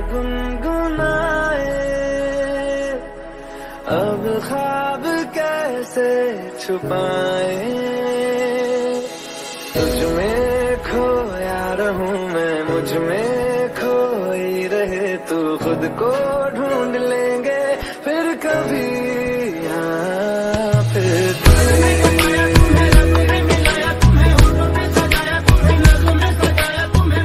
गुनगुनाए, अब ख्वाब कैसे छुपाए। तुझ में खोया रहूं मैं, मुझ में खोई रहे तू, खुद को ढूंढ